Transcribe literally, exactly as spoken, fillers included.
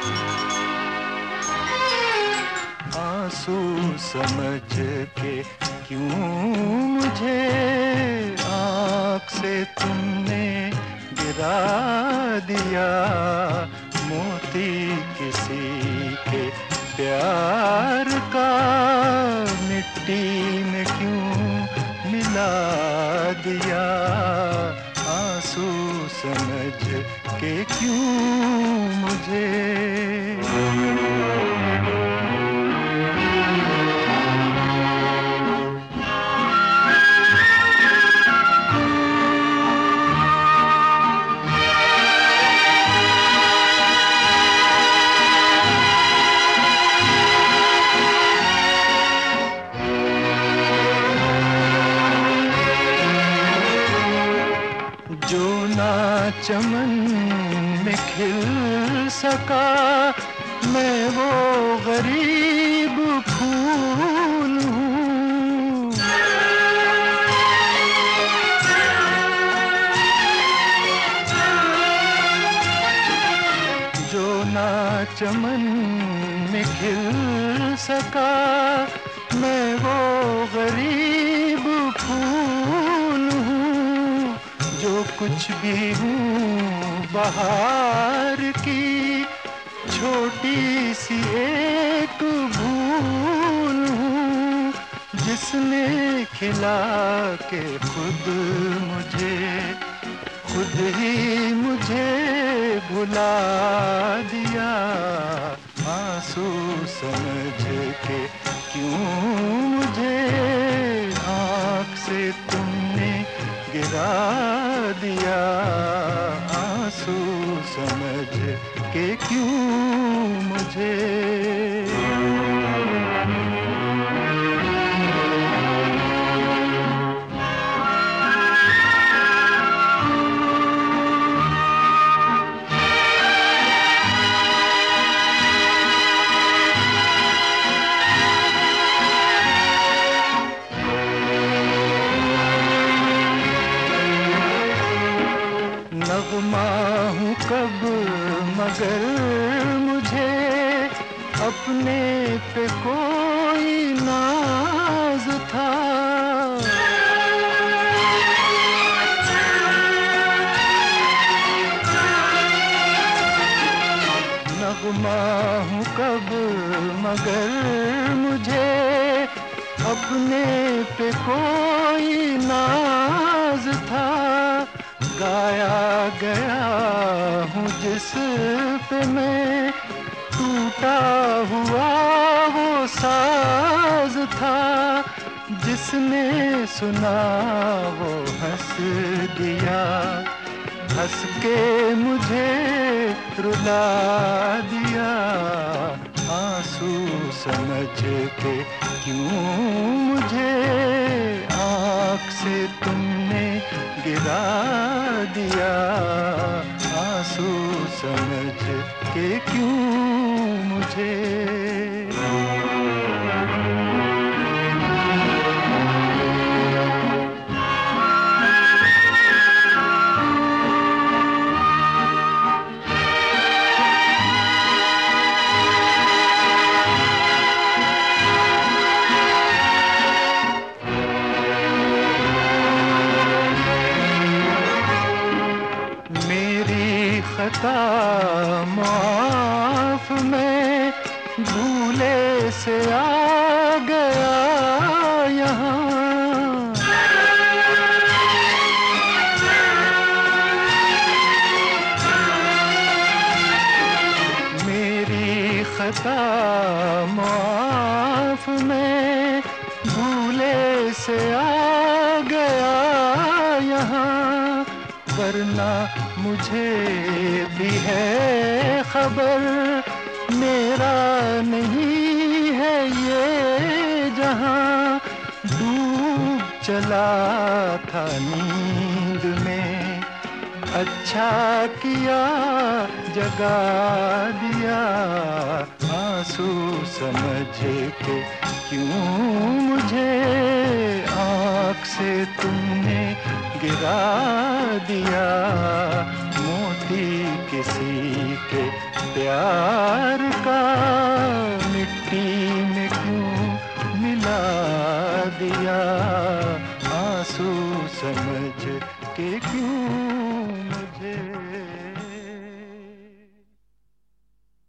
आंसू समझ के क्यों मुझे आँख से तुमने गिरा दिया, मोती किसी के प्यार का मिट्टी में क्यों मिला दिया, आंसू समझ के क्यों मुझे। जो ना चमन में खिल सका, मैं वो गरीब फूल हूँ। जो ना चमन में खिल सका, मैं वो गरीब फूल हूँ। जो कुछ भी हूँ बहार की छोटी सी एक भूल हूँ, जिसने खिला के खुद मुझे खुद ही मुझे भुला दिया, आंसू समझ के क्यों मुझे आँख से तुमने गिरा दिया, आंसू समझ के क्यों मुझे। नग़मा हूँ कब मगर मुझे अपने पे कोई नाज था, नग़मा हूँ कब मगर मुझे अपने पे कोई नाज था, गाया गया हूँ जिस पे मैं टूटा हुआ वो साज था, जिसने सुना वो हंस दिया, हंस के मुझे रुला दिया, आंसू समझ के क्यों मुझे आँख से तुमने गिरा दिया, आंसू समझ के क्यों मुझे। खता माफ मैं भूले से आ गया यहाँ, मेरी खता माफ मैं भूले से आ गया यहाँ, वरना मुझे भी है खबर मेरा नहीं है ये जहां, डूब चला था नींद में, अच्छा किया जगा दिया, आंसू समझ के क्यों मुझे आँख से तुमने गिरा दिया, मोती किसी के प्यार या आंसू समझ के क्यों मुझे